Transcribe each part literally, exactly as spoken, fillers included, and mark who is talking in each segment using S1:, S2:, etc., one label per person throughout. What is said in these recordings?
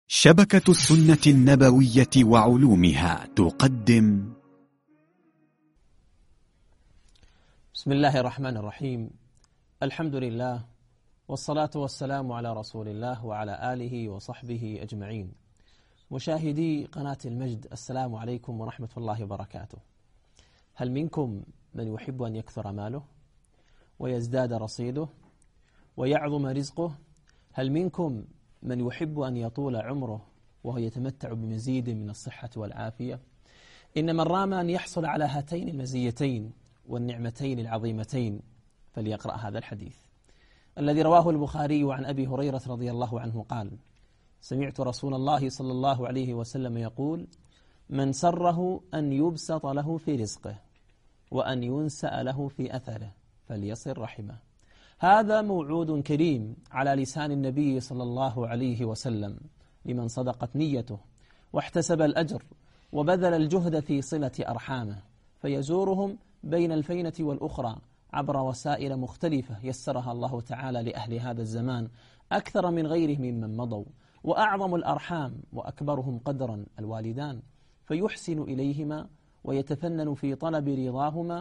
S1: شبكة السنة النبوية وعلومها تقدم.
S2: بسم الله الرحمن الرحيم. الحمد لله والصلاة والسلام على رسول الله وعلى آله وصحبه أجمعين. مشاهدي قناة المجد، السلام عليكم ورحمة الله وبركاته. هل منكم من يحب أن يكثر ماله ويزداد رصيده ويعظم رزقه؟ هل منكم من يحب أن يطول عمره وهو يتمتع بمزيد من الصحة والعافية؟ إن من رام أن يحصل على هاتين المزيتين والنعمتين العظيمتين فليقرأ هذا الحديث الذي رواه البخاري عن أبي هريرة رضي الله عنه قال: سمعت رسول الله صلى الله عليه وسلم يقول: من سره أن يبسط له في رزقه وأن ينسأ له في أثره فليصل رحمه. هذا موعود كريم على لسان النبي صلى الله عليه وسلم لمن صدقت نيته واحتسب الأجر وبذل الجهد في صلة أرحامه، فيزورهم بين الفينة والأخرى عبر وسائل مختلفة يسرها الله تعالى لأهل هذا الزمان أكثر من غيرهم ممن مضوا. وأعظم الأرحام وأكبرهم قدرا الوالدان، فيحسن إليهما ويتفنن في طلب رضاهما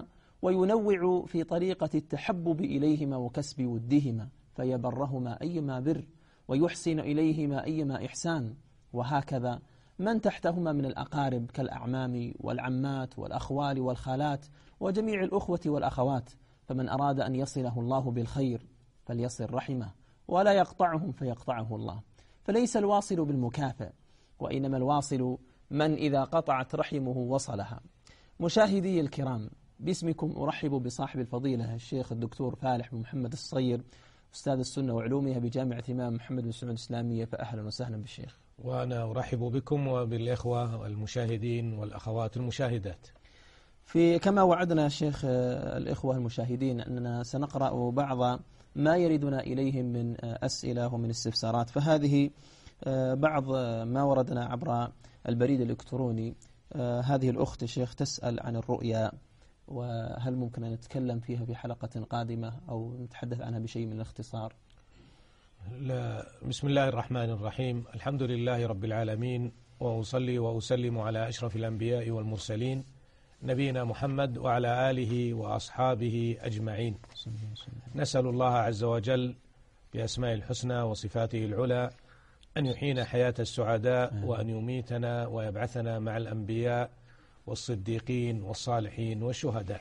S2: وينوع في طريقة التحبب إليهما وكسب ودهما، فيبرهما أيما بر ويحسن إليهما أيما إحسان. وهكذا من تحتهما من الأقارب كالأعمام والعمات والأخوال والخالات وجميع الأخوة والأخوات، فمن أراد أن يصله الله بالخير فليصل رحمه ولا يقطعهم فيقطعه الله. فليس الواصل بالمكافئ، وإنما الواصل من إذا قطعت رحمه وصلها. مشاهدي الكرام، باسمكم أرحب بصاحب الفضيلة الشيخ الدكتور فالح بن محمد الصغير، أستاذ السنة وعلومها بجامعة الإمام محمد بن سعود الإسلامية، فأهلا وسهلا بالشيخ.
S3: وأنا أرحب بكم وبالإخوة المشاهدين والأخوات المشاهدات.
S2: في كما وعدنا شيخ الإخوة المشاهدين أننا سنقرأ بعض ما يردنا إليهم من أسئلة ومن استفسارات، فهذه بعض ما وردنا عبر البريد الإلكتروني. هذه الأخت شيخ تسأل عن الرؤيا، وهل ممكن أن نتكلم فيها في حلقة قادمة أو نتحدث عنها بشيء من الاختصار؟
S3: لا. بسم الله الرحمن الرحيم، الحمد لله رب العالمين، وأصلي وأسلم على أشرف الأنبياء والمرسلين نبينا محمد وعلى آله وأصحابه أجمعين. نسأل الله عز وجل بأسماء الحسنى وصفاته العلى أن يحيينا حياة السعداء وأن يميتنا ويبعثنا مع الأنبياء والصديقين والصالحين والشهداء.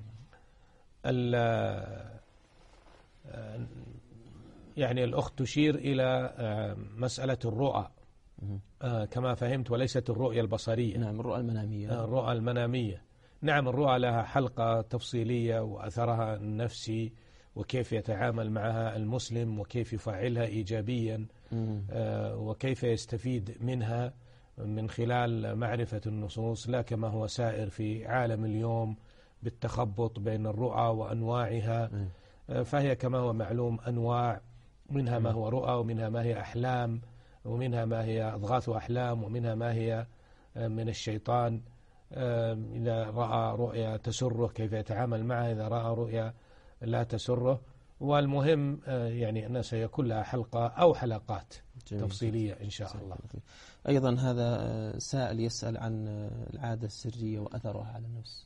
S3: يعني الأخت تشير إلى مسألة الرؤى كما فهمت، وليست الرؤية البصرية.
S2: نعم، الرؤى المنامية.
S3: الرؤى المنامية، نعم. الرؤى لها حلقة تفصيلية وأثرها النفسي وكيف يتعامل معها المسلم وكيف يفعلها إيجابيا وكيف يستفيد منها من خلال معرفة النصوص، لا كما هو سائر في عالم اليوم بالتخبط بين الرؤى وأنواعها. فهي كما هو معلوم أنواع، منها ما هو رؤى ومنها ما هي أحلام ومنها ما هي أضغاث أحلام ومنها ما هي من الشيطان. إذا رأى رؤيا تسره كيف يتعامل معها، إذا رأى رؤيا لا تسره. والمهم يعني أن سيكون لها حلقة أو حلقات جميل. تفصيلية إن شاء الله.
S2: أيضا هذا سائل يسأل عن العادة السرية وأثرها على النفس.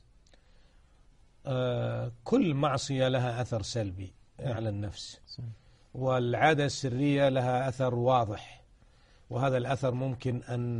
S3: آه كل معصية لها أثر سلبي على النفس، والعادة السرية لها أثر واضح، وهذا الأثر ممكن أن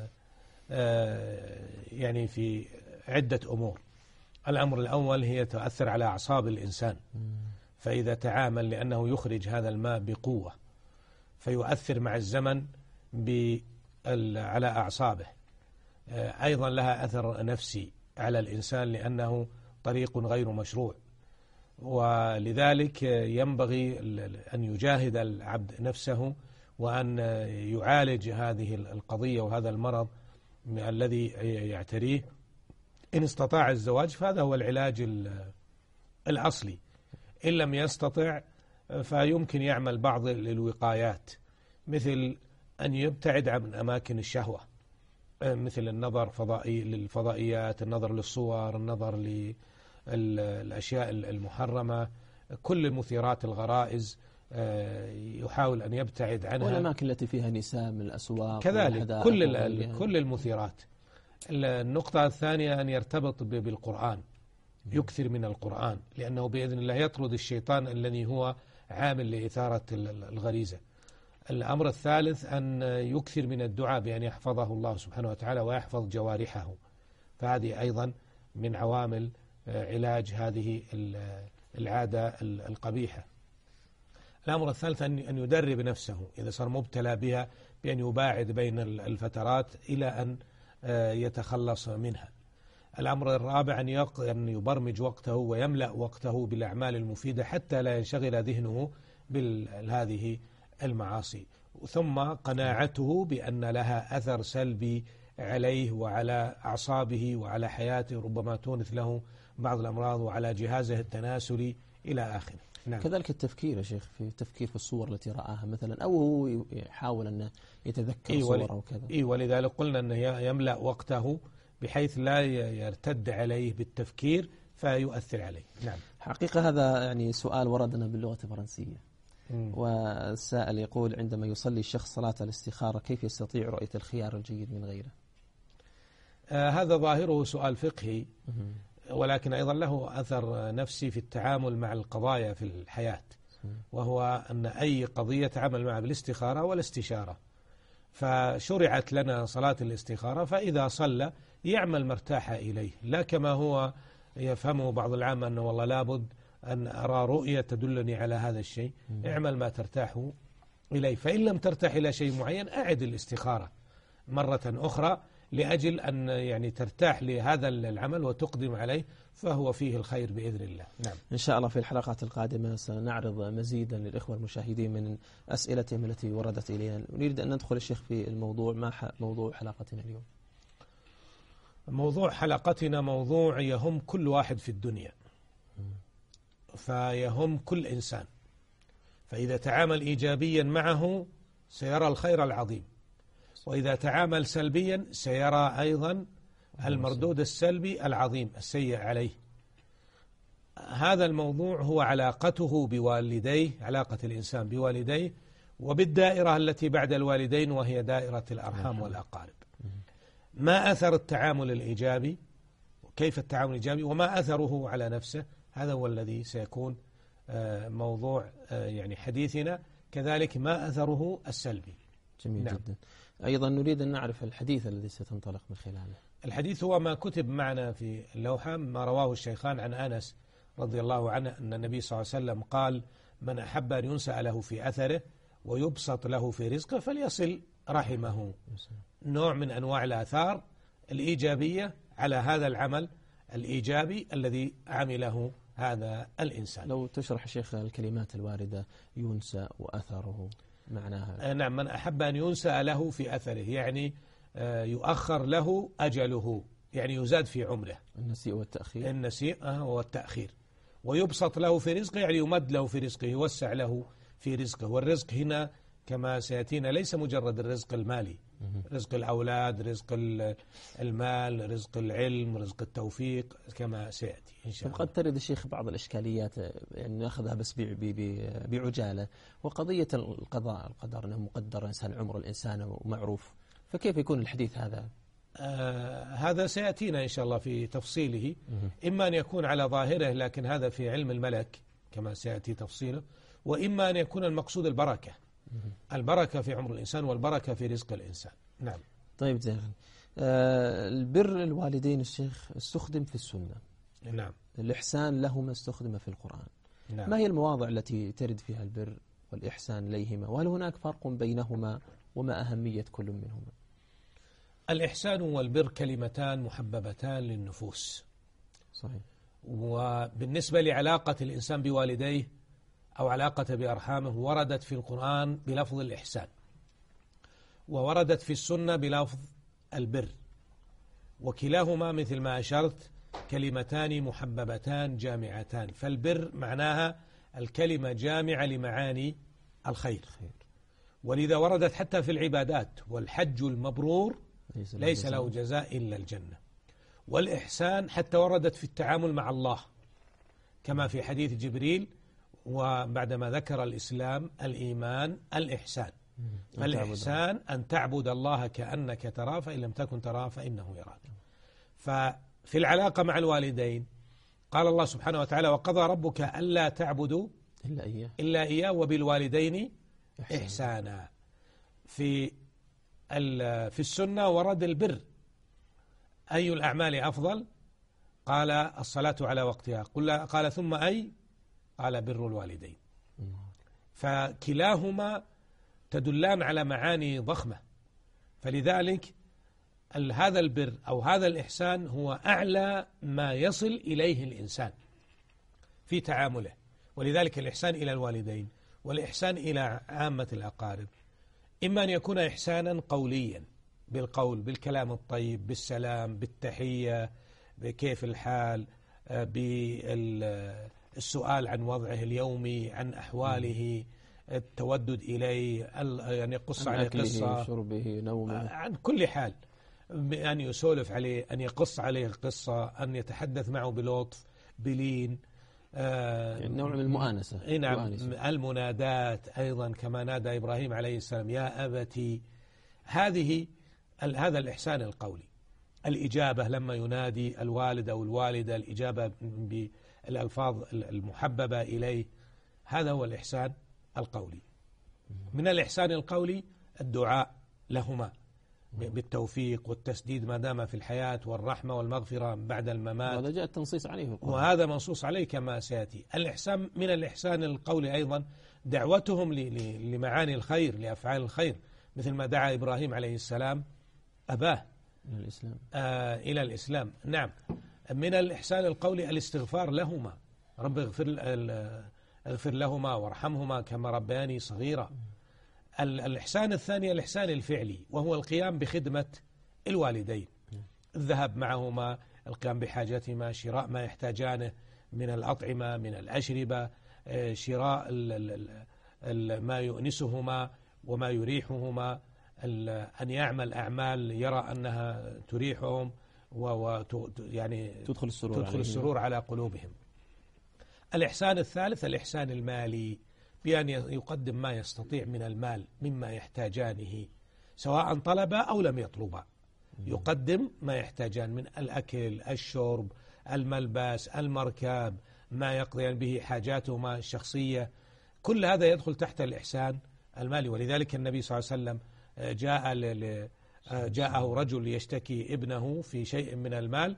S3: آه يعني في عدة أمور. الأمر الأول هي تؤثر على أعصاب الإنسان، فإذا تعامل لأنه يخرج هذا الماء بقوة فيؤثر مع الزمن على أعصابه. أيضا لها أثر نفسي على الإنسان لأنه طريق غير مشروع، ولذلك ينبغي أن يجاهد العبد نفسه وأن يعالج هذه القضية وهذا المرض الذي يعتريه. إن استطاع الزواج فهذا هو العلاج الأصلي، إن لم يستطع فيمكن يعمل بعض الوقايات، مثل أن يبتعد عن أماكن الشهوة، مثل النظر فضائي للفضائيات، النظر للصور، النظر للأشياء المحرمة، كل مثيرات الغرائز يحاول أن يبتعد عنها.
S2: والأماكن التي فيها نساء من الأسواق
S3: كذلك كل, كل المثيرات. النقطة الثانية أن يرتبط بالقرآن، يكثر من القرآن، لأنه بإذن الله يطرد الشيطان الذي هو عامل لإثارة الغريزة. الأمر الثالث أن يكثر من الدعاء بأن يحفظه الله سبحانه وتعالى ويحفظ جوارحه، فهذه أيضا من عوامل علاج هذه العادة القبيحة. الأمر الثالث أن يدرب نفسه إذا صار مبتلى بها بأن يباعد بين الفترات إلى أن يتخلص منها. الأمر الرابع أن يبرمج وقته ويملأ وقته بالأعمال المفيدة حتى لا ينشغل ذهنه بهذه المعاصي. ثم قناعته بأن لها أثر سلبي عليه وعلى أعصابه وعلى حياته، ربما تونث له بعض الأمراض وعلى جهازه التناسلي إلى آخره.
S2: نعم. كذلك التفكير يا شيخ، في التفكير في الصور التي رآها مثلا، أو هو يحاول أن يتذكر إيه صورة وكذا.
S3: إيه، ولذلك قلنا أنه يملأ وقته بحيث لا يرتد عليه بالتفكير فيؤثر عليه. نعم.
S2: حقيقة هذا يعني سؤال وردنا باللغة الفرنسية، مم. والسائل يقول: عندما يصلي الشخص صلاة الاستخارة كيف يستطيع رؤية الخيار الجيد من غيره؟
S3: آه هذا ظاهره سؤال فقهي، مم. ولكن أيضا له أثر نفسي في التعامل مع القضايا في الحياة، وهو أن أي قضية تعامل معها بالاستخارة والاستشارة. فشرعت لنا صلاة الاستخارة، فإذا صلى يعمل مرتاح إليه، لا كما هو يفهمه بعض العامة أنه والله لابد أن أرى رؤية تدلني على هذا الشيء. اعمل ما ترتاح إليه، فإن لم ترتاح إلى شيء معين أعد الاستخارة مرة أخرى لأجل أن يعني ترتاح لهذا العمل وتقدم عليه، فهو فيه الخير بإذن الله. نعم.
S2: إن شاء الله في الحلقات القادمة سنعرض مزيدا للإخوة المشاهدين من أسئلتهم التي وردت إلينا. نريد أن ندخل الشيخ في الموضوع. ما موضوع حلقتنا اليوم؟
S3: موضوع حلقتنا موضوع يهم كل واحد في الدنيا، فيهم كل إنسان، فإذا تعامل إيجابيا معه سيرى الخير العظيم، وإذا تعامل سلبيا سيرى أيضا المردود السلبي العظيم السيء عليه. هذا الموضوع هو علاقته بوالديه، علاقة الإنسان بوالديه وبالدائرة التي بعد الوالدين وهي دائرة الأرحام والأقارب. ما أثر التعامل الإيجابي، وكيف التعامل الإيجابي، وما أثره على نفسه، هذا هو الذي سيكون موضوع يعني حديثنا. كذلك ما أثره السلبي.
S2: جميل. نعم. جدا. أيضا نريد أن نعرف الحديث الذي ستنطلق من خلاله.
S3: الحديث هو ما كتب معنا في اللوحة، ما رواه الشيخان عن أنس رضي الله عنه أن النبي صلى الله عليه وسلم قال: من أحب أن ينسأ له في أثره ويبسط له في رزقه فليصل رحمه. نوع من أنواع الآثار الإيجابية على هذا العمل الإيجابي الذي عمله هذا الإنسان.
S2: لو تشرح شيخ الكلمات الواردة: ينسأ وأثره، معناها؟
S3: نعم. من أحب أن ينسأ له في أثره يعني يؤخر له أجله، يعني يزاد في عمره.
S2: النسيء والتأخير.
S3: النسيء والتأخير. ويبسط له في رزقه يعني يمد له في رزقه، يوسع له في رزقه. والرزق هنا كما سيأتينا ليس مجرد الرزق المالي، رزق الأولاد، رزق المال، رزق العلم، رزق التوفيق، كما سيأتي إن شاء الله.
S2: قد ترد الشيخ بعض الإشكاليات، يعني نأخذها بس بعجالة، وقضية القضاء، القدر أنه مقدر إنسان عمر الإنسان ومعروف، فكيف يكون الحديث هذا؟
S3: آه هذا سيأتينا إن شاء الله في تفصيله. إما أن يكون على ظاهره لكن هذا في علم الملك كما سيأتي تفصيله، وإما أن يكون المقصود البركة، البركة في عمر الإنسان والبركة في رزق الإنسان. نعم.
S2: طيب زين. آه البر الوالدين الشيخ استخدم في السنة.
S3: نعم.
S2: الإحسان لهما استخدم في القرآن.
S3: نعم.
S2: ما هي المواضع التي ترد فيها البر والإحسان إليهما، وهل هناك فرق بينهما، وما أهمية كل منهما؟
S3: الإحسان والبر كلمتان محببتان للنفوس.
S2: صحيح.
S3: وبالنسبة لعلاقة الإنسان بوالديه أو علاقة بأرحامه وردت في القرآن بلفظ الإحسان، ووردت في السنة بلفظ البر، وكلاهما مثل ما أشرت كلمتان محببتان جامعتان. فالبر معناها الكلمة جامعة لمعاني الخير، ولذا وردت حتى في العبادات: والحج المبرور ليس له جزاء إلا الجنة. والإحسان حتى وردت في التعامل مع الله، كما في حديث جبريل: وبعدما ذكر الإسلام الإيمان الإحسان. فالإحسان أن تعبد الله كأنك تراه فإن لم تكن تراه فإنه يراك. ففي العلاقة مع الوالدين قال الله سبحانه وتعالى وقضى ربك ألا تعبدوا
S2: إلا إياه,
S3: إلا إياه وبالوالدين إحسانا, إحسانا. في في السنة ورد البر. أي الأعمال أفضل؟ قال الصلاة على وقتها. قال ثم أي؟ قال بر الوالدين. فكلاهما تدلان على معاني ضخمة. فلذلك هذا البر أو هذا الإحسان هو أعلى ما يصل إليه الإنسان في تعامله. ولذلك الإحسان إلى الوالدين والإحسان إلى عامة الأقارب إما أن يكون إحسانا قوليا بالقول بالكلام الطيب بالسلام بالتحية بكيف الحال بالسؤال عن وضعه اليومي عن أحواله التودد إليه أن يقص عليه قصة
S2: شربه نومه
S3: عن كل حال أن يسولف عليه أن يقص عليه قصة أن يتحدث معه بلطف بلين
S2: يعني نوع من المؤانسة.
S3: نعم المنادات أيضا كما نادى إبراهيم عليه السلام يا أبتي. هذه هذا الإحسان القولي. الإجابة لما ينادي الوالد أو الوالدة الإجابة بالألفاظ المحببة إليه هذا هو الإحسان القولي. من الإحسان القولي الدعاء لهما بالتوفيق والتسديد ما دام في الحياة والرحمة والمغفرة بعد الممات.
S2: وهذا جاء التنصيص عليه القرآن.
S3: وهذا منصوص عليه كما سيأتي. الإحسان من الإحسان القولي أيضا دعوتهم لمعاني الخير لأفعال الخير مثل ما دعا إبراهيم عليه السلام أباه
S2: إلى الإسلام.
S3: آه إلى الإسلام. نعم من الإحسان القولي الاستغفار لهما رب اغفر, اغفر لهما وارحمهما كما ربياني صغيرا. الإحسان الثاني الإحسان الفعلي وهو القيام بخدمة الوالدين الذهاب معهما القيام بحاجاتهما شراء ما يحتاجانه من الأطعمة من الأشربة شراء ما يؤنسهما وما يريحهما أن يعمل أعمال يرى أنها تريحهم ويعني
S2: تدخل السرور,
S3: تدخل السرور على قلوبهم. الإحسان الثالث الإحسان المالي بأن يقدم ما يستطيع من المال مما يحتاجانه سواء طلبا أو لم يطلبا. يقدم ما يحتاجان من الأكل الشرب الملبس المركب ما يقضيان به حاجاتهما الشخصية. كل هذا يدخل تحت الإحسان المالي. ولذلك النبي صلى الله عليه وسلم جاء جاءه رجل ليشتكي ابنه في شيء من المال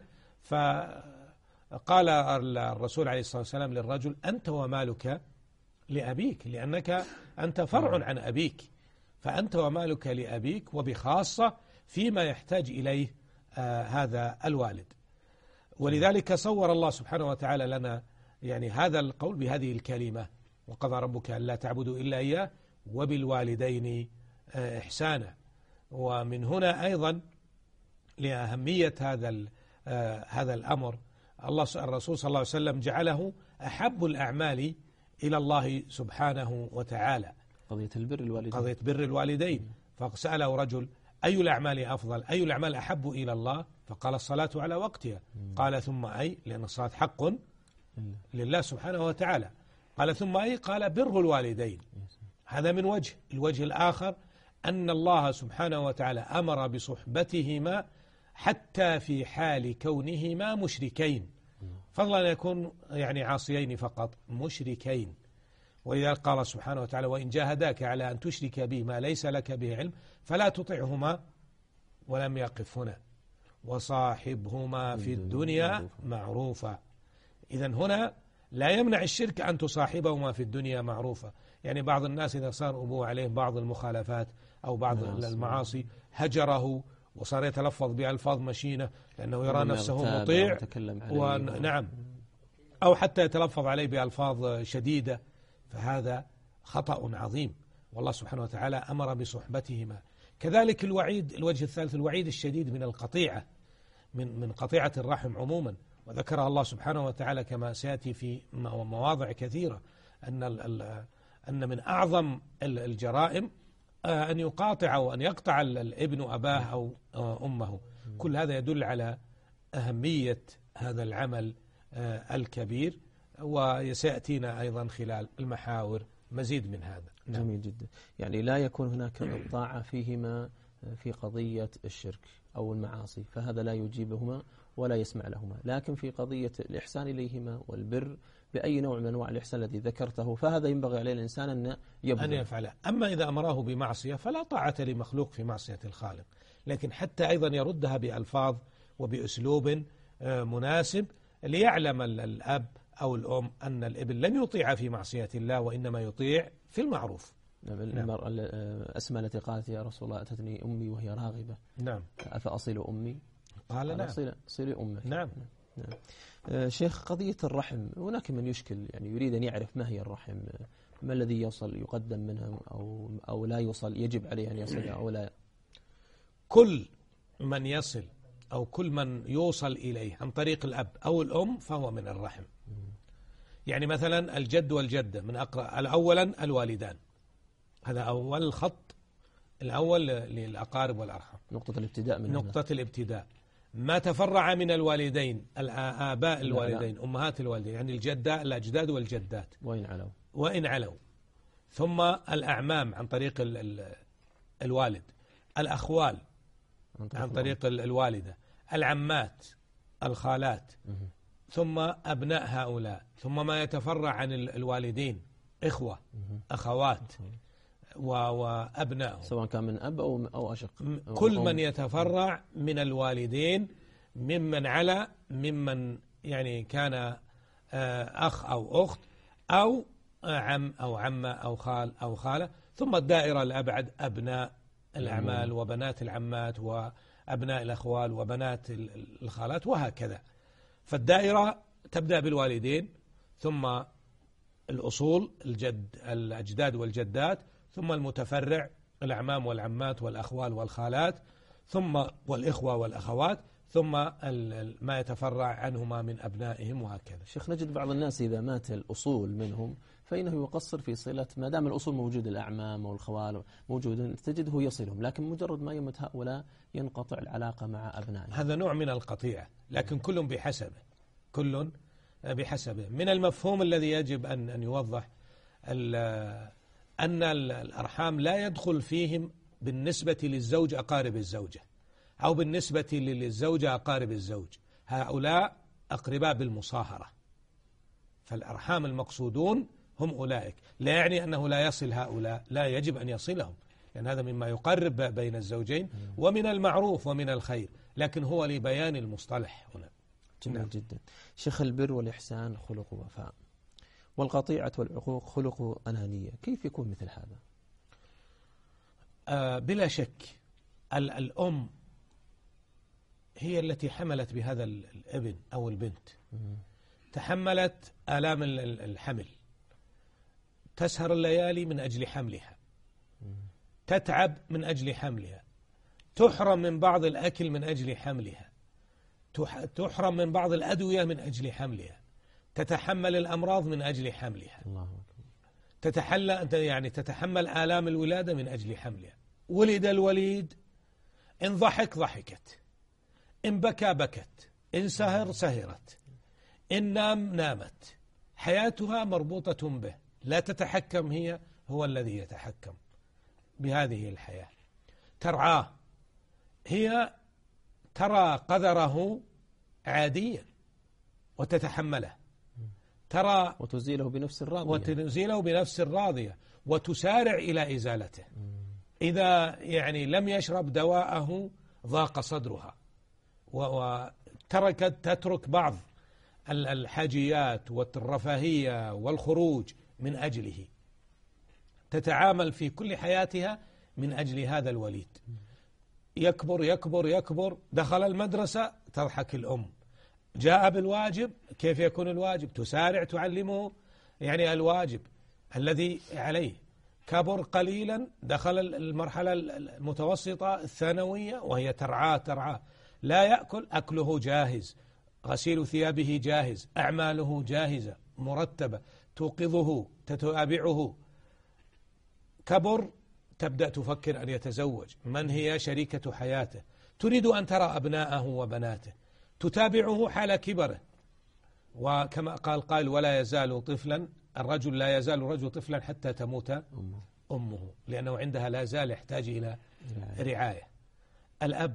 S3: فقال الرسول عليه الصلاة والسلام للرجل أنت ومالك لأبيك لأنك أنت فرع عن أبيك فأنت ومالك لأبيك وبخاصة فيما يحتاج إليه آه هذا الوالد. ولذلك صور الله سبحانه وتعالى لنا يعني هذا القول بهذه الكلمة وقضى ربك ألا تعبدوا إلا إياه وبالوالدين آه إحسانا. ومن هنا أيضا لأهمية هذا آه هذا الأمر الله الرسول صلى الله عليه وسلم جعله أحب الأعمال إلى الله سبحانه وتعالى
S2: قضية البر الوالدين
S3: قضية بر الوالدين. فسأله رجل أي الأعمال أفضل أي الأعمال أحب إلى الله فقال الصلاة على وقتها. قال ثم أي لأن الصلاة حق لله سبحانه وتعالى. قال ثم أي قال بر الوالدين. هذا من وجه. الوجه الآخر أن الله سبحانه وتعالى أمر بصحبتهما حتى في حال كونهما مشركين فضلا أن يكون يعني عاصيين فقط مشركين. ولذلك قال سبحانه وتعالى وإن جاهداك على أن تشرك بي ما ليس لك به علم فلا تطعهما ولم يقف هنا وصاحبهما في الدنيا معروفا. إذن هنا لا يمنع الشرك أن تصاحبهما في الدنيا معروفا. يعني بعض الناس إذا صار أبوه عليه بعض المخالفات أو بعض المعاصي هجره وصار يتلفظ بألفاظ مشينة لأنه يرى نفسه مطيع ونعم أو حتى يتلفظ عليه بألفاظ شديدة فهذا خطأ عظيم. والله سبحانه وتعالى أمر بصحبتهما. كذلك الوعيد الوجه الثالث الوعيد الشديد من القطيعة من من قطيعة الرحم عموما. وذكرها الله سبحانه وتعالى كما سيأتي في مواضع كثيرة أن أن من أعظم الجرائم أن يقاطع أو أن يقطع الابن أباه أو أمه. كل هذا يدل على أهمية هذا العمل الكبير وسيأتينا أيضا خلال المحاور مزيد من هذا.
S2: نعم. جميل جدا. يعني لا يكون هناك الطاعة فيهما في قضية الشرك أو المعاصي، فهذا لا يجيبهما ولا يسمع لهما، لكن في قضية الإحسان إليهما والبر بأي نوع من أنواع الإحسان الذي ذكرته، فهذا ينبغي عليه الإنسان أن يبذل
S3: أن يفعله. أما إذا أمراه بمعصية فلا طاعة لمخلوق في معصية الخالق، لكن حتى أيضا يردها بألفاظ وبأسلوب مناسب ليعلم الأب أو الأم أن الابن لن يطيع في معصية الله وإنما يطيع في المعروف.
S2: نعم. المرأة الأسماء التي قالت يا رسول الله أتتني أمي وهي راغبة،
S3: نعم،
S2: أفأصل أمي؟
S3: قال نعم،
S2: صلي, صلي أمك.
S3: نعم.
S2: نعم. آه شيخ، قضية الرحم هناك من يشكل، يعني يريد أن يعرف ما هي الرحم، ما الذي يوصل يقدم منها أو أو لا يوصل، يجب عليه أن يصل أو لا.
S3: كل من يصل أو كل من يوصل إليه عن طريق الأب أو الأم فهو من الرحم. يعني مثلا الجد والجدة من أقرأ أولا الوالدان، هذا أول الخط الأول للأقارب والأرحام،
S2: نقطة الابتداء من
S3: نقطة هنا. الابتداء ما تفرع من الوالدين، الآباء الوالدين، لا لا. أمهات الوالدين، يعني الجدة الأجداد والجدات
S2: وإن علوا
S3: وإن علوا، ثم الأعمام عن طريق ال ال الوالد، الأخوال عن طريق, عن طريق الوالدة، العمات، الخالات، م- ثم أبناء هؤلاء، ثم ما يتفرع عن الوالدين، إخوة، م- أخوات وأبناء،
S2: سواء كان من أب أو أو أشق،
S3: كل من يتفرع من الوالدين ممن على ممن يعني كان أخ أو أخت أو عم أو عمة أو خال أو خالة، ثم الدائرة الأبعد أبناء الأعمال وبنات العمات وأبناء الأخوال وبنات الخالات وهكذا. فالدائرة تبدأ بالوالدين، ثم الأصول الجد الأجداد والجدات، ثم المتفرع الأعمام والعمات والأخوال والخالات، ثم والإخوة والأخوات، ثم ما يتفرع عنهما من أبنائهم وهكذا.
S2: شيخ، نجد بعض الناس إذا مات الأصول منهم فإنه يقصر في صلة، ما دام الأصول موجود، الأعمام والخوال موجودين تجده يصلهم، لكن مجرد ما يموت هؤلاء ينقطع العلاقة مع أبنائهم.
S3: هذا نوع من القطيعة، لكن كل بحسبه، كل بحسبه. من المفهوم الذي يجب أن أن يوضح أن الأرحام لا يدخل فيهم بالنسبة للزوج أقارب الزوجة، أو بالنسبة للزوجة أقارب الزوج، هؤلاء أقرباء بالمصاهرة، فالأرحام المقصودون هم أولئك. لا يعني أنه لا يصل هؤلاء، لا، يجب أن يصلهم، لأن هذا مما يقرب بين الزوجين ومن المعروف ومن الخير، لكن هو لبيان المصطلح هنا.
S2: جميل نعم. جدا. شيخ، البر والإحسان خلق وفاء، والقطيعة والعقوق خلق أنانية، كيف يكون مثل هذا؟
S3: آه بلا شك الأم هي التي حملت بهذا الابن أو البنت، تحملت آلام الحمل، تسهر الليالي من أجل حملها، تتعب من أجل حملها، تحرم من بعض الأكل من أجل حملها، تحرم من بعض الأدوية من أجل حملها، تتحمل الأمراض من أجل حملها، تتحل يعني تتحمل آلام الولادة من أجل حملها. ولد الوليد، إن ضحك ضحكت، إن بكى بكت، إن سهر سهرت، إن نام نامت، حياتها مربوطة به، لا تتحكم هي، هو الذي يتحكم بهذه الحياة. ترعاه، هي ترى قدره عاديا وتتحمله، ترى
S2: وتزيله بنفس الراضية
S3: وتزيله بنفس الراضية وتسارع إلى إزالته. إذا يعني لم يشرب دواءه ضاق صدرها، وتركت تترك بعض الحاجيات والرفاهية والخروج من أجله، تتعامل في كل حياتها من أجل هذا الوليد. يكبر يكبر يكبر، دخل المدرسة تضحك الأم، جاء بالواجب، كيف يكون الواجب؟ تسارع تعلمه يعني الواجب الذي عليه. كبر قليلا، دخل المرحلة المتوسطة الثانوية وهي ترعاه ترعاه، لا يأكل، أكله جاهز، غسيل ثيابه جاهز، أعماله جاهزة مرتبة، توقظه تتابعه. كبر، تبدأ تفكر أن يتزوج، من هي شريكة حياته، تريد أن ترى أبناءه وبناته، تتابعه حال كبره، وكما قال قائل ولا يزال طفلا، الرجل لا يزال الرجل طفلا حتى تموت
S2: أمه,
S3: أمه لأنه عندها لا زال يحتاج إلى رعاية. الأب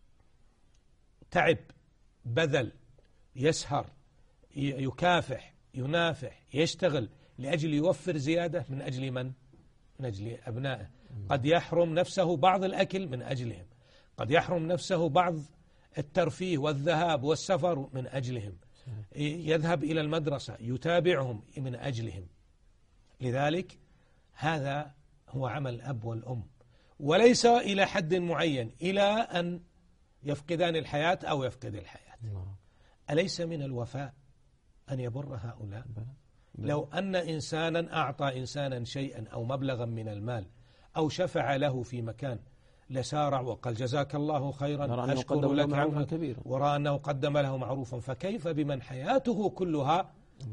S3: تعب، بذل، يسهر، يكافح، ينافح، يشتغل لأجل يوفر زيادة من أجل من؟ من أجل أبنائه. قد يحرم نفسه بعض الأكل من أجلهم، قد يحرم نفسه بعض الترفيه والذهاب والسفر من أجلهم، يذهب إلى المدرسة يتابعهم من أجلهم. لذلك هذا هو عمل الأب والأم، وليس إلى حد معين إلى أن يفقدان الحياة أو يفقد الحياة. أليس من الوفاء أن يبر هؤلاء؟ لو أن إنسانا أعطى إنسانا شيئا أو مبلغا من المال أو شفع له في مكان لسارع وقال جزاك الله خيرا أشكر لك عنه، ورأى أنه قدم له معروفا، فكيف بمن حياته كلها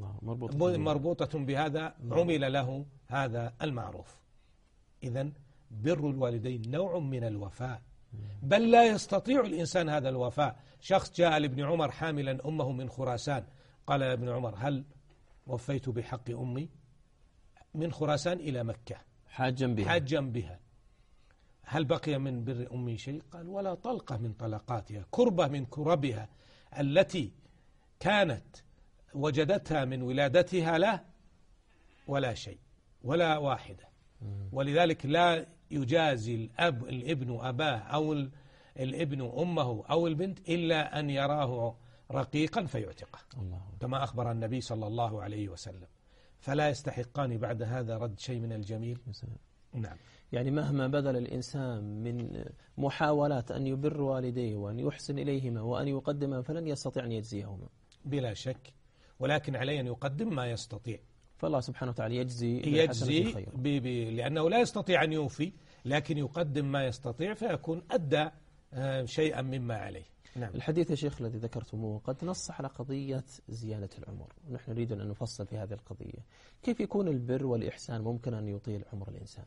S3: مربوطة بهذا عمل له هذا المعروف؟ إذن بر الوالدين نوع من الوفاء، بل لا يستطيع الإنسان هذا الوفاء. شخص جاء لابن عمر حاملا أمه من خراسان، قال يا ابن عمر هل وفيت بحق أمي؟ من خراسان إلى مكة
S2: حاجا بها,
S3: حاجا بها هل بقي من بر أمي شيء؟ قال ولا طلقة من طلقاتها، كربة من كربها التي كانت وجدتها من ولادتها له ولا شيء ولا واحدة. ولذلك لا يجازي الأب الابن أباه أو الابن أمه أو البنت إلا أن يراه رقيقا فيعتقه، كما أخبر النبي صلى الله عليه وسلم. فلا يستحقان بعد هذا رد شيء من الجميل. نعم.
S2: يعني مهما بذل الإنسان من محاولات أن يبر والديه وأن يحسن إليهما وأن يقدم فلن يستطيع أن يجزيهما
S3: بلا شك، ولكن عليه أن يقدم ما يستطيع.
S2: فالله سبحانه وتعالى يجزي
S3: يجزي بي بي لأنه لا يستطيع أن يوفي، لكن يقدم ما يستطيع فيكون أدى شيئا مما عليه.
S2: نعم. الحديث يا شيخ الذي ذكرتموه قد نص على قضية زيادة العمر، ونحن نريد أن نفصل في هذه القضية. كيف يكون البر والإحسان ممكن أن يطيل عمر الإنسان؟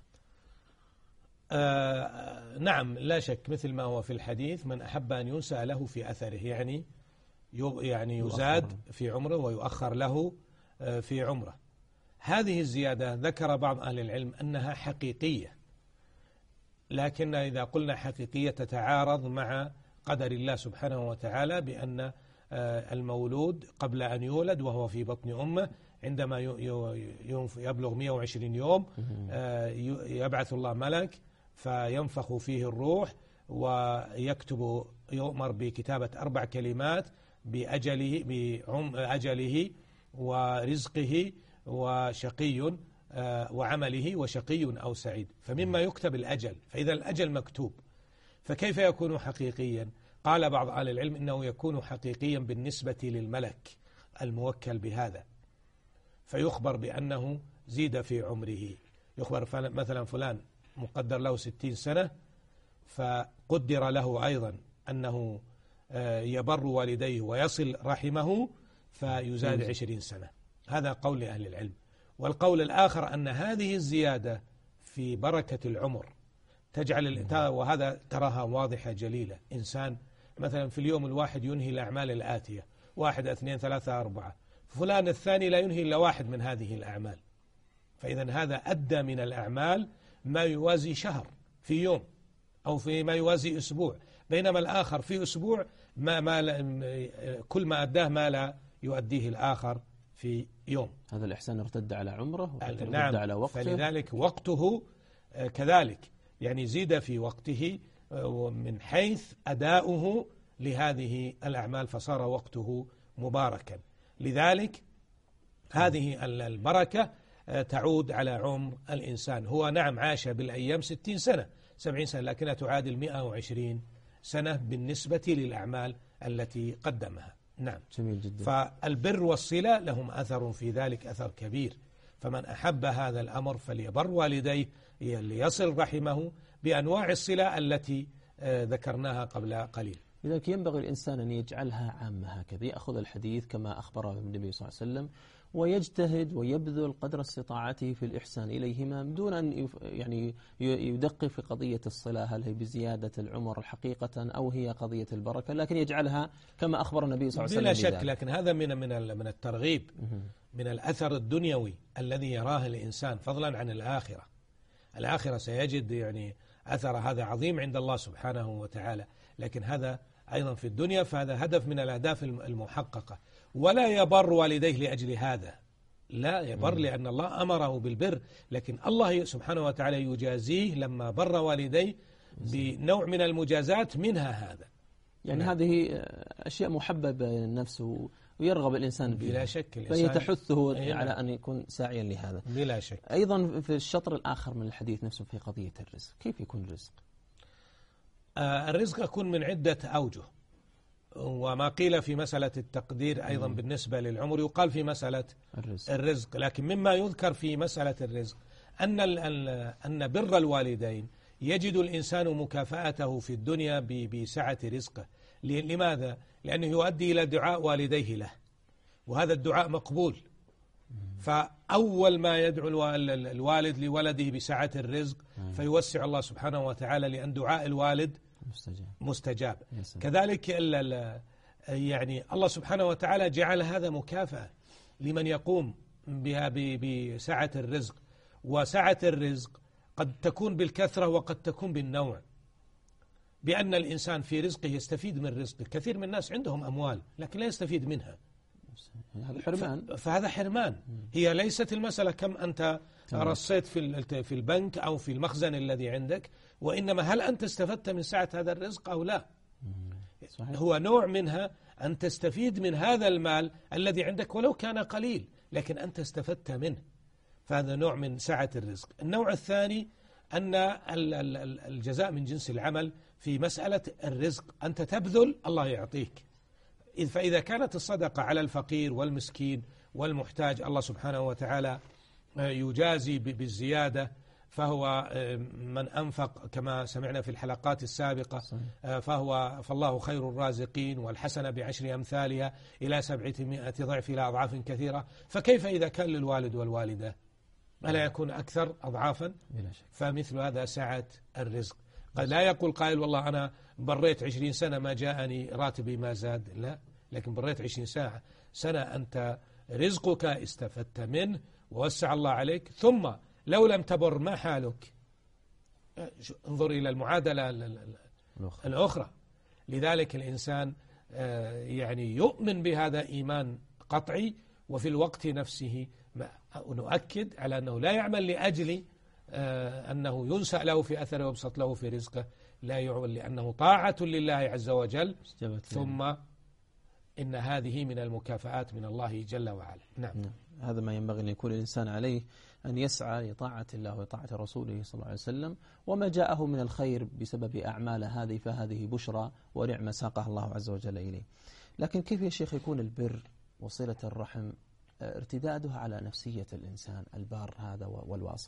S3: آه نعم لا شك، مثل ما هو في الحديث من أحب أن ينسى له في أثره، يعني يعني يزاد في عمره ويؤخر له في عمره. هذه الزيادة ذكر بعض أهل العلم أنها حقيقية، لكن إذا قلنا حقيقية تتعارض مع قدر الله سبحانه وتعالى، بأن المولود قبل أن يولد وهو في بطن أمه عندما يبلغ مئة وعشرين يوم يبعث الله ملك فينفخ فيه الروح ويكتب، يؤمر بكتابة أربع كلمات بأجله بأجله ورزقه وشقي وعمله وشقي أو سعيد، فمما يكتب الأجل، فإذا الأجل مكتوب فكيف يكون حقيقيا؟ قال بعض أهل العلم إنه يكون حقيقيا بالنسبة للملك الموكل بهذا، فيخبر بأنه زيد في عمره. يخبر مثلا فلان مقدر له ستين سنة، فقدر له أيضا أنه يبر والديه ويصل رحمه فيزاد عشرين سنة. هذا قول أهل العلم. والقول الآخر أن هذه الزيادة في بركة العمر تجعل، وهذا تراها واضحة جليلة، إنسان مثلا في اليوم الواحد ينهي الأعمال الآتية، واحد اثنين ثلاثة أربعة، فلان الثاني لا ينهي إلا واحد من هذه الأعمال، فإذا هذا أدى من الأعمال ما يوازي شهر في يوم أو في ما يوازي أسبوع، بينما الآخر في أسبوع ما ما كل ما أداه ما لا يؤديه الآخر في يوم.
S2: هذا الإحسان ارتد على عمره وارتد
S3: نعم
S2: على وقته،
S3: فلذلك وقته كذلك يعني زيد في وقته من حيث أداؤه لهذه الأعمال فصار وقته مباركا. لذلك هذه البركة تعود على عمر الإنسان. هو نعم عاش بالأيام ستين سنة سبعين سنة، لكنها تعادل مئة وعشرين سنة بالنسبة للأعمال التي قدمها. نعم
S2: جميل جدا.
S3: فالبر والصلة لهم أثر في ذلك، أثر كبير. فمن أحب هذا الأمر فليبر والديه ليصل رحمه بأنواع الصلة التي ذكرناها قبل قليل.
S2: لذلك ينبغي الإنسان أن يجعلها عامة هكذا، يأخذ الحديث كما أخبره النبي صلى الله عليه وسلم ويجتهد ويبذل قدر استطاعته في الإحسان إليهما دون أن يعني يدقق في قضية الصلة، هل هي بزيادة العمر حقيقة أو هي قضية البركة، لكن يجعلها كما أخبر النبي صلى الله عليه وسلم
S3: بلا شك. لكن هذا من من من الترغيب، من الأثر الدنيوي الذي يراه الإنسان فضلا عن الآخرة. الآخرة سيجد يعني أثر هذا عظيم عند الله سبحانه وتعالى، لكن هذا أيضا في الدنيا، فهذا هدف من الأهداف المحققة. ولا يبر والديه لأجل هذا، لا يبر لأن الله أمره بالبر، لكن الله سبحانه وتعالى يجازيه لما بر والديه بنوع من المجازات منها هذا.
S2: يعني نعم. هذه أشياء محببة للنفس ويرغب الإنسان فيها
S3: بلا شك،
S2: فهي تحثه
S3: أيضا
S2: على أن يكون ساعيا لهذا
S3: بلا شك.
S2: أيضا في الشطر الآخر من الحديث نفسه في قضية الرزق، كيف يكون الرزق؟
S3: آه الرزق يكون من عدة أوجه، وما قيل في مسألة التقدير أيضا مم. بالنسبة للعمر يقال في مسألة الرزق. الرزق لكن مما يذكر في مسألة الرزق أن أن بر الوالدين يجد الإنسان مكافأته في الدنيا بسعة رزقه. لماذا؟ لأنه يؤدي إلى دعاء والديه له، وهذا الدعاء مقبول. فأول ما يدعو الوالد لولده بسعة الرزق فيوسع الله سبحانه وتعالى، لأن دعاء الوالد مستجاب, مستجاب. كذلك يعني الله سبحانه وتعالى جعل هذا مكافأة لمن يقوم بها بسعة الرزق. وسعة الرزق قد تكون بالكثرة وقد تكون بالنوع، بأن الإنسان في رزقه يستفيد من رزقه. كثير من الناس عندهم أموال لكن لا يستفيد منها،
S2: هذا حرمان.
S3: فهذا حرمان. هي ليست المسألة كم أنت رصيت في في البنك أو في المخزن الذي عندك، وإنما هل أنت استفدت من سعة هذا الرزق أو لا. صحيح. هو نوع منها أن تستفيد من هذا المال الذي عندك ولو كان قليل، لكن أنت استفدت منه، فهذا نوع من سعة الرزق. النوع الثاني أن الجزاء من جنس العمل. في مسألة الرزق أنت تبذل الله يعطيك، فإذا كانت الصدقة على الفقير والمسكين والمحتاج الله سبحانه وتعالى يجازي بالزيادة، فهو من أنفق كما سمعنا في الحلقات السابقة فهو فالله خير الرازقين، والحسنة بعشر أمثالها إلى سبعمائة ضعف إلى أضعاف كثيرة. فكيف إذا كان للوالد والوالدة ألا يكون أكثر أضعافا؟ فمثل هذا سعة الرزق. قد لا يقول قائل والله أنا بريت عشرين سنة ما جاءني راتبي ما زاد، لا، لكن بريت عشرين ساعة سنة أنت رزقك استفدت منه ووسع الله عليك. ثم لو لم تبر ما حالك؟ انظر إلى المعادلة الأخرى. لذلك الإنسان يعني يؤمن بهذا إيمان قطعي، وفي الوقت نفسه نؤكد على أنه لا يعمل لأجل أنه ينسأ له في أثره ويبسط له في رزقه، لا يعمل لأنه طاعة لله عز وجل. ثم إن هذه من المكافآت من الله جل وعلا. نعم.
S2: نعم. هذا ما ينبغي أن يكون الإنسان عليه، أن يسعى لطاعة الله وطاعة رسوله صلى الله عليه وسلم، وما جاءه من الخير بسبب أعمال هذه فهذه بشرى ونعمة ساقها الله عز وجل إليه. لكن كيف يا شيخ يكون البر وصلة الرحم ارتدادها على نفسية الإنسان البار هذا والواصل؟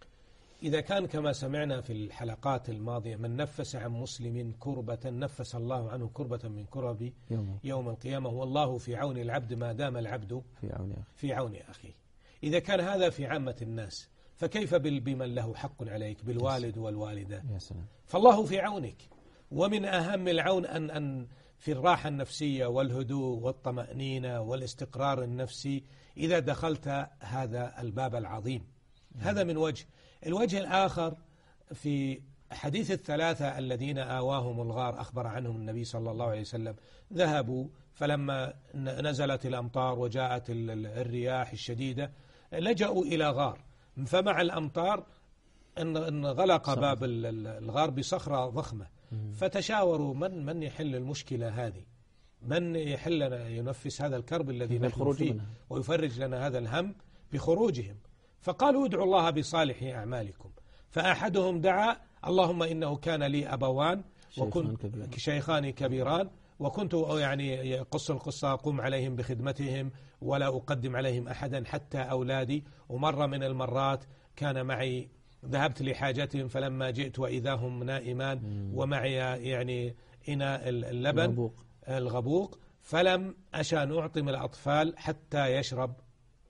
S3: إذا كان كما سمعنا في الحلقات الماضية من نفس عن مسلم كربة نفس الله عنه كربة من كرب يوم, يوم القيامة، والله في عون العبد ما دام العبد
S2: في عون أخيه.
S3: في عون أخيه. إذا كان هذا في عامة الناس فكيف بمن له حق عليك بالوالد والوالدة؟
S2: يا سلام.
S3: فالله في عونك. ومن أهم العون أن أن في الراحة النفسية والهدوء والطمأنينة والاستقرار النفسي إذا دخلت هذا الباب العظيم. هذا من وجه. الوجه الآخر في حديث الثلاثة الذين آواهم الغار أخبر عنهم النبي صلى الله عليه وسلم، ذهبوا فلما نزلت الأمطار وجاءت الرياح الشديدة لجأوا إلى غار، فمع الأمطار أن غلق باب الغار بصخرة ضخمة، فتشاوروا من من يحل المشكلة هذه، من يحل ينفس هذا الكرب الذي نحن فيه ويفرج لنا هذا الهم بخروجهم. فقالوا ادعوا الله بصالح أعمالكم. فأحدهم دعا اللهم إنه كان لي أبوان وكنت شيخان كبيران وكنت يعني يقص القصة أقوم عليهم بخدمتهم ولا أقدم عليهم أحدا حتى أولادي. ومرة من المرات كان معي ذهبت لحاجتهم فلما جئت وإذا هم نائمان ومعي يعني إناء اللبن الغبوق, الغبوق فلم أشأ أن أعطم الأطفال حتى يشرب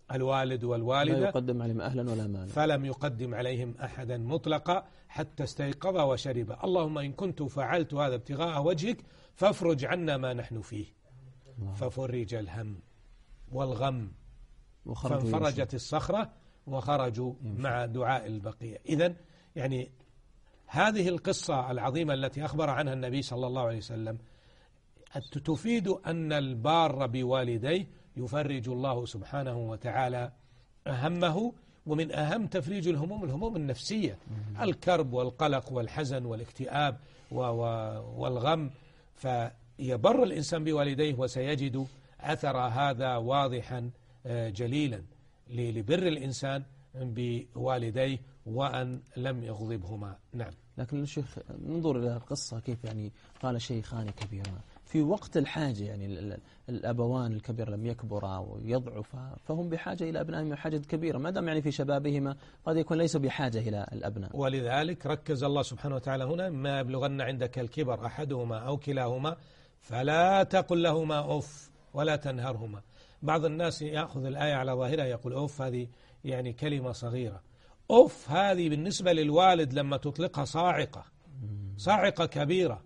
S3: الوالد
S2: لا
S3: والوالدة
S2: يقدم عليهم أهلا ولا مالا،
S3: فلم يقدم عليهم أحدا مطلقا حتى استيقظ وشرب. اللهم إن كنت فعلت هذا ابتغاء وجهك فافرج عنا ما نحن فيه. ففرج الهم والغم فانفرجت الصخرة وخرجوا مع دعاء البقية. إذن يعني هذه القصة العظيمة التي أخبر عنها النبي صلى الله عليه وسلم تفيد أن البار بوالديه يفرج الله سبحانه وتعالى همه. ومن أهم تفريج الهموم الهموم النفسية، الكرب والقلق والحزن والاكتئاب والغم، فيبر الإنسان بوالديه وسيجد أثر هذا واضحا جليلا لبر الإنسان بوالديه وأن لم يغضبهما. نعم.
S2: لكن الشيخ ننظر إلى القصة كيف يعني قال شيخان كبيران في وقت الحاجة، يعني الأبوان الكبير لم يكبرا ويضعفا فهم بحاجة إلى أبنائهم حاجة كبيرة، ما دام يعني في شبابهما قد يكون ليسوا بحاجة إلى الأبناء.
S3: ولذلك ركز الله سبحانه وتعالى هنا: ما يبلغن عندك الكبر أحدهما أو كلاهما فلا تقل لهما أف ولا تنهرهما. بعض الناس يأخذ الآية على ظاهرها يقول أف هذه يعني كلمة صغيرة. أف هذه بالنسبة للوالد لما تطلقها صاعقة صاعقة كبيرة.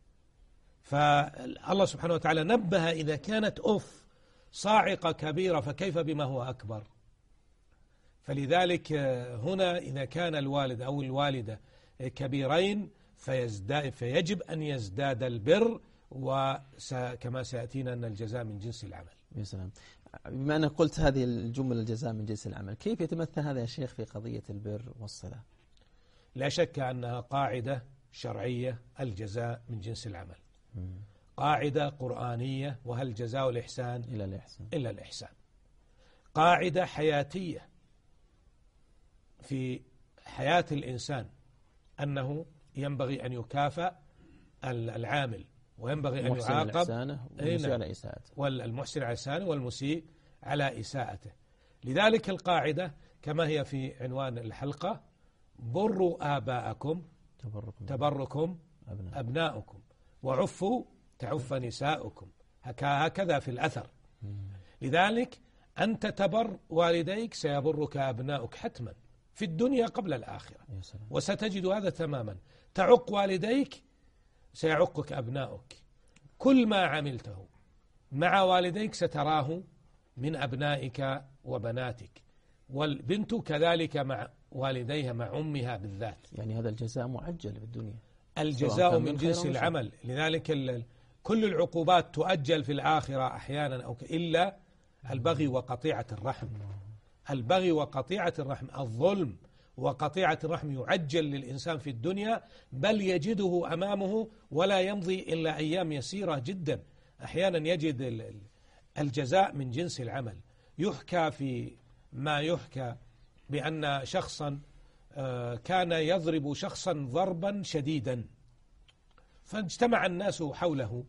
S3: فالله سبحانه وتعالى نبه إذا كانت أف صاعقة كبيرة فكيف بما هو أكبر. فلذلك هنا إذا كان الوالد أو الوالدة كبيرين فيزداد فيجب أن يزداد البر، وكما سيأتينا أن الجزاء من جنس العمل.
S2: يا سلام. بما أنك قلت هذه الجملة الجزاء من جنس العمل، كيف يتمثل هذا يا شيخ في قضية البر والصلة؟
S3: لا شك أنها قاعدة شرعية، الجزاء من جنس العمل، قاعدة قرآنية، وهل جزاء الإحسان
S2: إلا الإحسان
S3: إلا الإحسان. قاعدة حياتية في حياة الإنسان أنه ينبغي أن يكافئ العامل وينبغي أن يعاقب
S2: على إساءته،
S3: والمحسن على إحسانه والمسيء على إساءته. لذلك القاعدة كما هي في عنوان الحلقة: بروا آباءكم
S2: تبركم,
S3: تبركم أبناء. أبناؤكم وعفوا تعف نساؤكم. هكذا في الأثر. لذلك أنت تبر والديك سيبرك أبناؤك حتما في الدنيا قبل الآخرة، وستجد هذا تماما. تعق والديك سيعقك أبناؤك. كل ما عملته مع والديك ستراه من أبنائك وبناتك، والبنت كذلك مع والديها مع أمها بالذات.
S2: يعني هذا الجزاء معجل في الدنيا،
S3: الجزاء من جنس العمل. لذلك كل العقوبات تؤجل في الآخرة أحيانا أو إلا البغي وقطيعة الرحم. البغي وقطيعة الرحم، الظلم وقطيعة الرحم يعجل للإنسان في الدنيا، بل يجده أمامه ولا يمضي إلا أيام يسيرة جدا. أحيانا يجد الجزاء من جنس العمل. يحكى في ما يحكى بأن شخصا كان يضرب شخصا ضربا شديدا، فاجتمع الناس حوله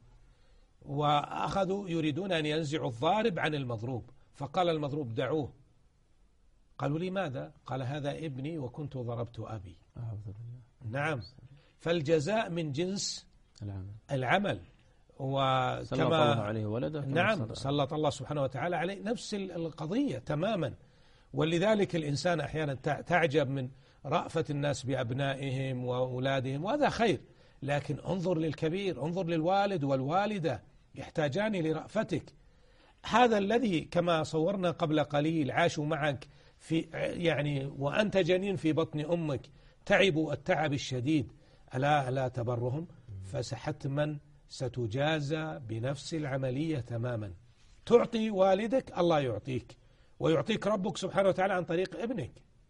S3: وأخذوا يريدون أن ينزعوا الضارب عن المضروب، فقال المضروب: دعوه. قالوا: لماذا؟ قال: هذا ابني وكنت ضربت أبي. نعم. فالجزاء من جنس
S2: العمل,
S3: العمل. وكما
S2: سلط الله عليه ولده.
S3: نعم، سلط الله سبحانه وتعالى عليه نفس القضية تماما. ولذلك الإنسان أحيانا تعجب من رأفة الناس بأبنائهم وأولادهم، وهذا خير، لكن انظر للكبير، انظر للوالد والوالدة، يحتاجان لرأفتك. هذا الذي كما صورنا قبل قليل عاشوا معك في يعني وأنت جنين في بطن أمك، تعبوا التعب الشديد، ألا ألا تبرهم؟ فحتما ستجازى بنفس العملية تماما. تعطي والدك الله يعطيك، ويعطيك ربك سبحانه وتعالى عن طريق ابنك.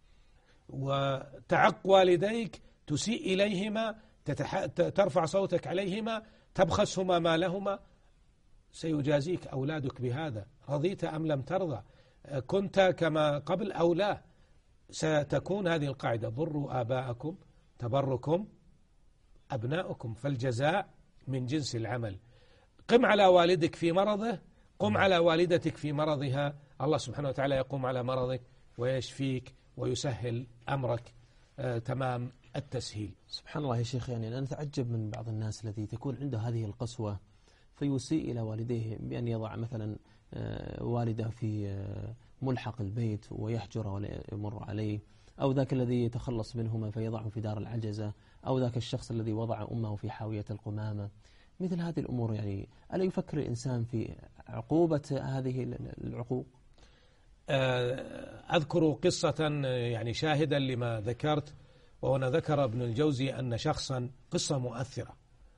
S3: وتعق والديك، تسيء إليهما، تتح... ترفع صوتك عليهما، تبخسهما مالهما، سيجازيك أولادك بهذا، رضيت أم لم ترضى، كنت كما قبل أو لا. ستكون هذه القاعدة: بروا آباءكم تبركم أبناؤكم. فالجزاء من جنس العمل. قم على والدك في مرضه، قم على والدتك في مرضها. الله سبحانه وتعالى يقوم على مرضك ويشفيك ويسهل أمرك آه تمام التسهيل.
S2: سبحان الله يا شيخ. يعني أنا أتعجب من بعض الناس الذي تكون عنده هذه القسوة فيسيء إلى والديه بأن يضع مثلا والده في ملحق البيت ويحجره ولا يمر عليه، أو ذاك الذي يتخلص منهما فيضعه في دار العجزة، أو ذاك الشخص الذي وضع أمه في حاوية القمامة. مثل هذه الأمور يعني ألا يفكر الإنسان في عقوبة هذه العقوق؟
S3: أذكر قصة يعني شاهدا لما ذكرت، وهنا ذكر ابن الجوزي أن شخصا، قصة مؤثرة،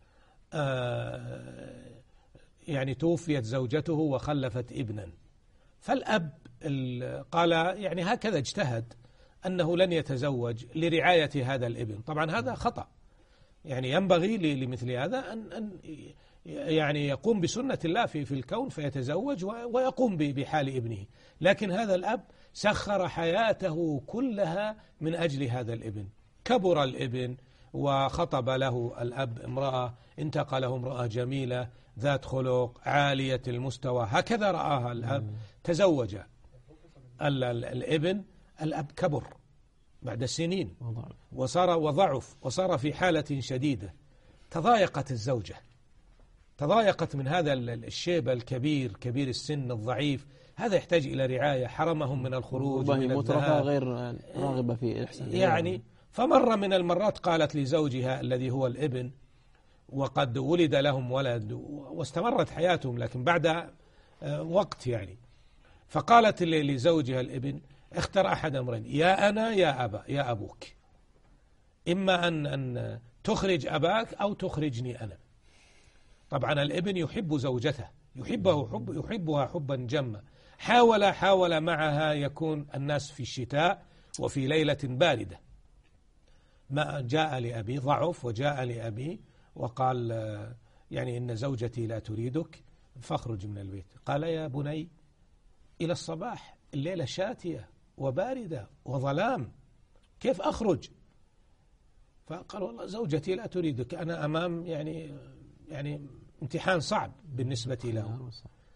S3: يعني توفيت زوجته وخلفت ابنا، فالأب قال يعني هكذا اجتهد أنه لن يتزوج لرعاية هذا الابن. طبعا هذا خطأ، يعني ينبغي لمثل هذا أن أن يعني يقوم بسنة الله في في الكون فيتزوج ويقوم بحال ابنه، لكن هذا الأب سخر حياته كلها من أجل هذا الابن. كبر الابن وخطب له الأب امرأة، انتقى له امرأة جميلة ذات خلق عالية المستوى، هكذا رآها الأب. تزوج الابن، الأب كبر بعد سنين وصار وضعف وصار في حالة شديدة. تضايقت الزوجة، تضايقت من هذا الشيب الكبير كبير السن الضعيف، هذا يحتاج إلى رعاية، حرمهم من الخروج ومن
S2: الذهاب، غير راغبة في إحسان
S3: يعني. فمرة من المرات قالت لزوجها الذي هو الابن، وقد ولد لهم ولد واستمرت حياتهم لكن بعد وقت يعني، فقالت لزوجها الابن اختر أحد أمرين، يا أنا يا أبا يا أبوك، إما أن أن تخرج أباك أو تخرجني أنا. طبعا الابن يحب زوجته، يحبه حب يحبها حبا جما، حاول حاول معها يكون الناس في الشتاء وفي ليلة باردة، ما جاء لأبي ضعف وجاء لأبي وقال يعني إن زوجتي لا تريدك فاخرج من البيت. قال يا بني إلى الصباح، الليلة شاتية وباردة وظلام، كيف أخرج؟ فقال والله زوجتي لا تريدك، أنا أمام يعني يعني امتحان صعب بالنسبة له.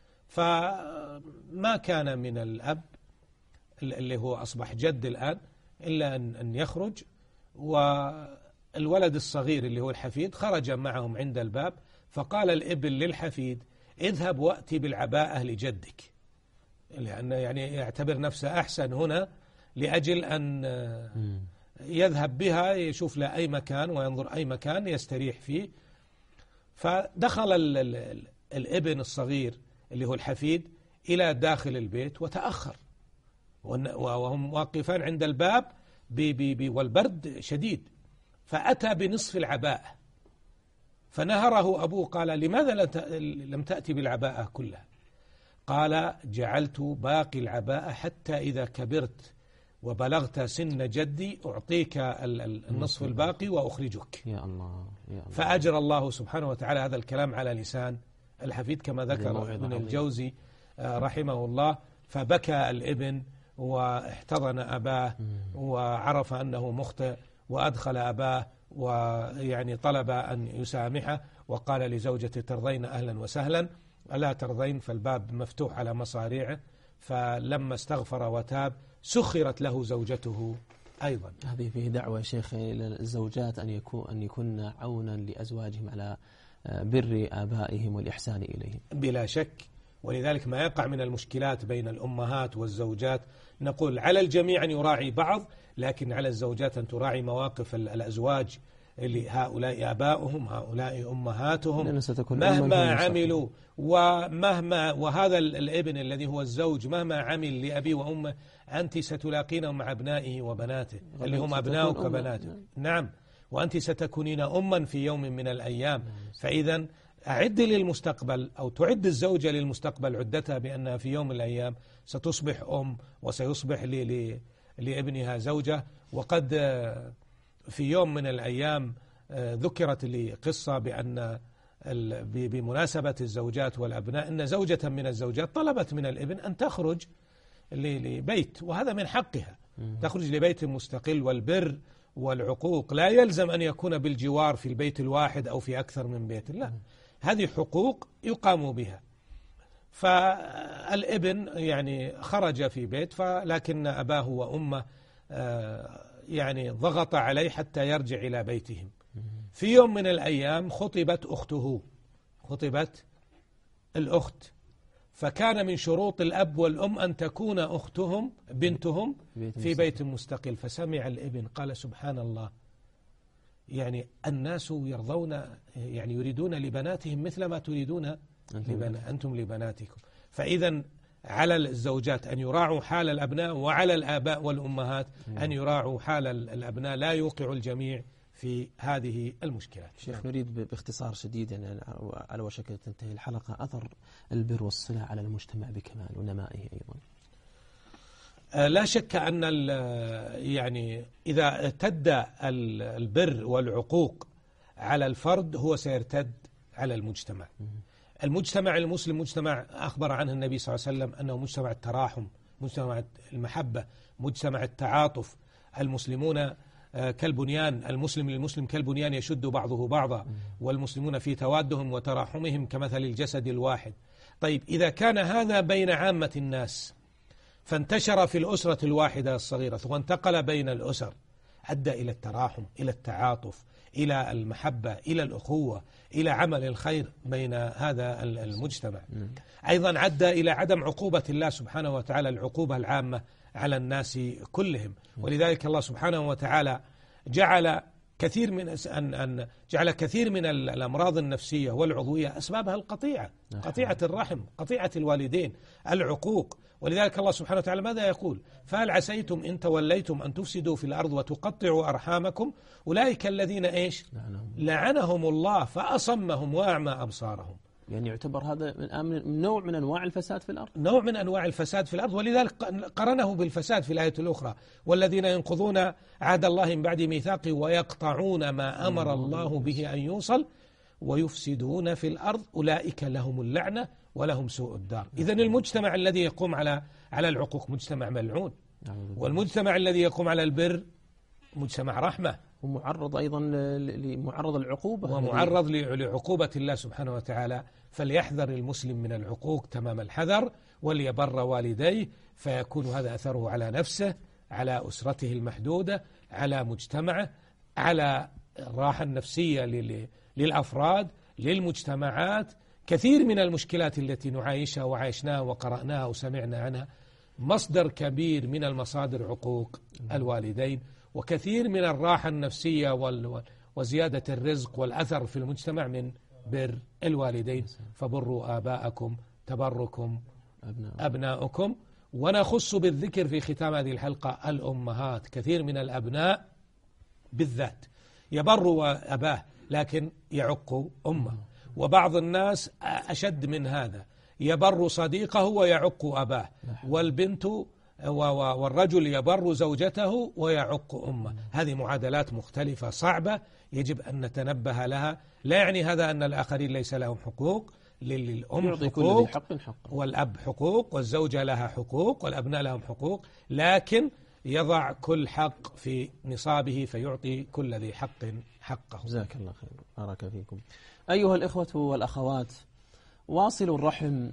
S3: فما كان من الأب اللي هو أصبح جد الآن إلا أن يخرج، والولد الصغير اللي هو الحفيد خرج معهم عند الباب، فقال الابن للحفيد اذهب وأتي بالعباءة لجدك، لأنه يعني يعتبر نفسه أحسن هنا لأجل أن يذهب بها يشوف له أي مكان وينظر أي مكان يستريح فيه. فدخل الابن الصغير اللي هو الحفيد إلى داخل البيت وتأخر، وهم واقفان عند الباب والبرد شديد، فأتى بنصف العباءة فنهره أبوه، قال لماذا لم تأتي بالعباءة كلها؟ قال جعلت باقي العباءة حتى إذا كبرت وبلغت سن جدي أعطيك النصف الباقي وأخرجك.
S2: يا الله يا الله.
S3: فأجرى الله سبحانه وتعالى هذا الكلام على لسان الحفيد كما ذكر ابن الجوزي رحمه الله. فبكى الابن واحتضن أباه وعرف أنه مخطئ وأدخل أباه ويعني طلب أن يسامحه، وقال لزوجته ترضين أهلا وسهلا، ألا ترضين؟ فالباب مفتوح على مصاريعه. فلما استغفر وتاب سخرت له زوجته أيضا.
S2: هذه فيه دعوة شيخ إلى الزوجات أن يكون أن يكون عونا لأزواجهم على بر آبائهم والإحسان إليهم
S3: بلا شك. ولذلك ما يقع من المشكلات بين الأمهات والزوجات نقول على الجميع أن يراعي بعض، لكن على الزوجات أن تراعي مواقف الأزواج اللي هؤلاء آباؤهم هؤلاء أمهاتهم مهما عملوا ومهما، وهذا الابن الذي هو الزوج مهما عمل لأبي وأمه أنت ستلاقينه مع أبنائه وبناته اللي هم أبناؤك وبناته. نعم، وأنت ستكونين أما في يوم من الأيام. فإذا أعد للمستقبل أو تعد الزوجة للمستقبل عدتها بأنها في يوم من الأيام ستصبح أم وسيصبح لابنها زوجة. وقد في يوم من الأيام ذكرت لي قصة بأن بمناسبة الزوجات والأبناء أن زوجة من الزوجات طلبت من الابن أن تخرج لبيت، وهذا من حقها، تخرج لبيت مستقل. والبر والعقوق لا يلزم أن يكون بالجوار في البيت الواحد أو في أكثر من بيت، لا، هذه حقوق يقام بها. فالابن يعني خرج في بيت، فلكن أباه وأمه يعني ضغط عليه حتى يرجع إلى بيتهم. في يوم من الأيام خطبت أخته خطبت الأخت، فكان من شروط الأب والأم أن تكون أختهم بنتهم في بيت مستقل. فسمع الابن قال سبحان الله، يعني الناس يرضون يعني يريدون لبناتهم مثل ما تريدون لبنا أنتم لبناتكم. فإذا على الزوجات أن يراعوا حال الأبناء، وعلى الآباء والأمهات أن يراعوا حال الأبناء، لا يوقع الجميع في هذه المشكلات.
S2: شيخ نريد باختصار شديد يعني على وشك تنتهي الحلقة، أثر البر والصلة على المجتمع بكمال ونمائه أيضا.
S3: لا شك أن يعني إذا ارتد البر والعقوق على الفرد هو سيرتد على المجتمع. المجتمع المسلم مجتمع أخبر عنه النبي صلى الله عليه وسلم أنه مجتمع التراحم، مجتمع المحبة، مجتمع التعاطف. المسلمون كالبنيان، المسلم للمسلم كالبنيان يشد بعضه بعضا، والمسلمون في توادهم وتراحمهم كمثل الجسد الواحد. طيب إذا كان هذا بين عامة الناس فانتشر في الأسرة الواحدة الصغيرة ثم انتقل بين الأسر، أدى إلى التراحم، إلى التعاطف، إلى المحبة، إلى الأخوة، إلى عمل الخير بين هذا المجتمع. أيضا أدى إلى عدم عقوبة الله سبحانه وتعالى، العقوبة العامة على الناس كلهم. ولذلك الله سبحانه وتعالى جعل كثير من أن أن جعل كثير من الأمراض النفسية والعضوية أسبابها القطيعة، قطيعة الرحم، قطيعة الوالدين، العقوق. ولذلك الله سبحانه وتعالى ماذا يقول؟ فهل عسيتم إن توليتم أن تفسدوا في الأرض وتقطعوا أرحامكم أولئك الذين إيش لعنهم الله فأصمهم وأعمى أبصارهم.
S2: يعني يعتبر هذا من نوع من أنواع الفساد في الأرض،
S3: نوع من أنواع الفساد في الأرض. ولذلك قرنه بالفساد في الآية الأخرى: والذين ينقضون عهد الله من بعد ميثاقه ويقطعون ما أمر الله به أن يوصل ويفسدون في الأرض أولئك لهم اللعنة ولهم سوء الدار. إذن المجتمع الذي يقوم على على العقوق مجتمع ملعون، والمجتمع الذي يقوم على البر مجتمع رحمة،
S2: ومعرض أيضا لمعرض العقوبة،
S3: ومعرض لعقوبة الله سبحانه وتعالى. فليحذر المسلم من العقوق تمام الحذر، وليبر والديه، فيكون هذا أثره على نفسه، على أسرته المحدودة، على مجتمعه، على الراحة النفسية للأفراد، للمجتمعات. كثير من المشكلات التي نعايشها وعايشناها وقرأناها وسمعنا عنها مصدر كبير من المصادر عقوق الوالدين، وكثير من الراحة النفسية وزيادة الرزق والأثر في المجتمع من بر الوالدين. فبروا آباءكم تبركم أبناؤكم. ونخص بالذكر في ختام هذه الحلقة الأمهات. كثير من الأبناء بالذات يبر أباه لكن يعق أمه، وبعض الناس أشد من هذا، يبر صديقه ويعق أباه، والبنت والرجل يبر زوجته ويعق أمه. هذه معادلات مختلفة صعبة يجب أن نتنبه لها. لا يعني هذا أن الآخرين ليس لهم حقوق، للأم حقوق والأب حقوق والزوجة لها حقوق والأبناء لهم حقوق، لكن يضع كل حق في نصابه فيعطي كل ذي حق حقه.
S2: جزاك الله خير، بارك فيكم. أيها الإخوة والأخوات، واصل الرحم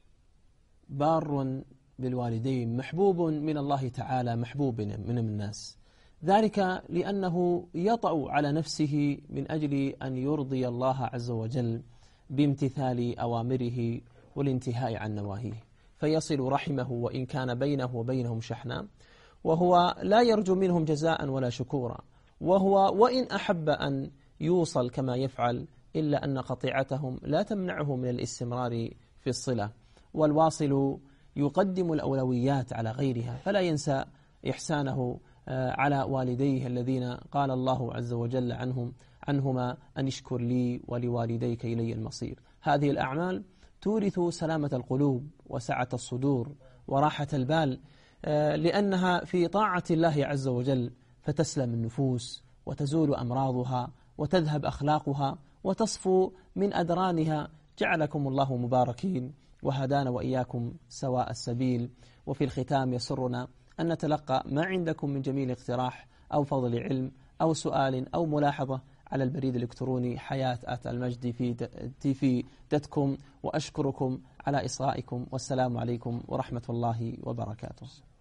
S2: بار بالوالدين محبوب من الله تعالى، محبوب من الناس، ذلك لأنه يطأ على نفسه من أجل أن يرضي الله عز وجل بامتثال أوامره والانتهاء عن نواهيه، فيصل رحمه وإن كان بينه وبينهم شحناء، وهو لا يرجو منهم جزاء ولا شكورا، وهو وإن أحب أن يوصل كما يفعل إلا أن قطيعتهم لا تمنعه من الاستمرار في الصلة. والواصل يقدم الأولويات على غيرها، فلا ينسى إحسانه على والديه الذين قال الله عز وجل عنهم عنهما أن اشكر لي ولوالديك إلي المصير. هذه الأعمال تورث سلامة القلوب وسعة الصدور وراحة البال، لأنها في طاعة الله عز وجل فتسلم النفوس وتزول أمراضها وتذهب أخلاقها وتصفو من أدرانها. جعلكم الله مباركين وهدانا وإياكم سواء السبيل. وفي الختام يسرنا أن نتلقى ما عندكم من جميل اقتراح أو فضل علم أو سؤال أو ملاحظة على البريد الإلكتروني حياة آت المجد في تي في دوت كوم. وأشكركم على إصغائكم، والسلام عليكم ورحمة الله وبركاته.